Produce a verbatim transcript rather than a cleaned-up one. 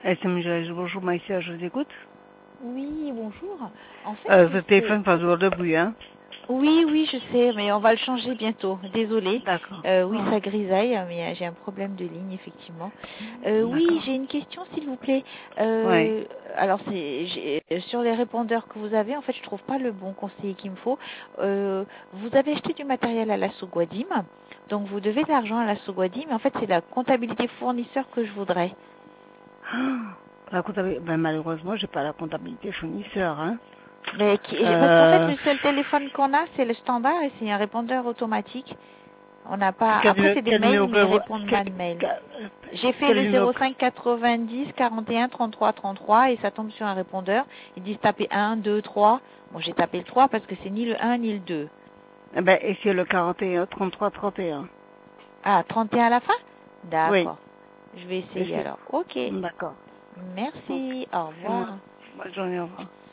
S M G, bonjour Maïsia, je vous écoute. Oui, bonjour. En fait, Euh, votre c'est... téléphone passe toujours de bruit, hein. Oui, oui, je sais, mais on va le changer bientôt. Désolée. D'accord. Euh, oui, Oh, ça grisaille, mais euh, j'ai un problème de ligne, effectivement. Euh, oui, d'accord. j'ai une question, s'il vous plaît. Ouais. Euh, alors, c'est j'ai- sur les répondeurs que vous avez, en fait, je trouve pas le bon conseiller qu'il me faut. Euh, vous avez acheté du matériel à la Soguadim, donc vous devez de l'argent à la Soguadim, mais en fait, c'est la comptabilité fournisseur que je voudrais. Ah, la comptabilité, ben, malheureusement, j'ai pas la comptabilité fournisseur, hein. Mais qui- parce qu'en fait, Euh, le seul téléphone qu'on a, c'est le standard et c'est un répondeur automatique. On n'a pas. quel, Après, numéro- c'est des quel mails, numéro mais ils que- répondent quel, mal de mails. quel, J'ai fait quel le numéro zéro que- cinq quatre-vingt-dix quarante et un trente-trois trente-trois et ça tombe sur un répondeur. Ils disent taper un, deux, trois. Bon, j'ai tapé le trois parce que c'est ni le un ni le deux. eh ben, et c'est le quarante et un, trente-trois, trente et un. Ah, trente et un à la fin. Oui. D'accord. Je vais Et essayer c'est, alors. Ok. d'accord. Ok. Merci. Au C'est moi. revoir. Bonne journée, au revoir.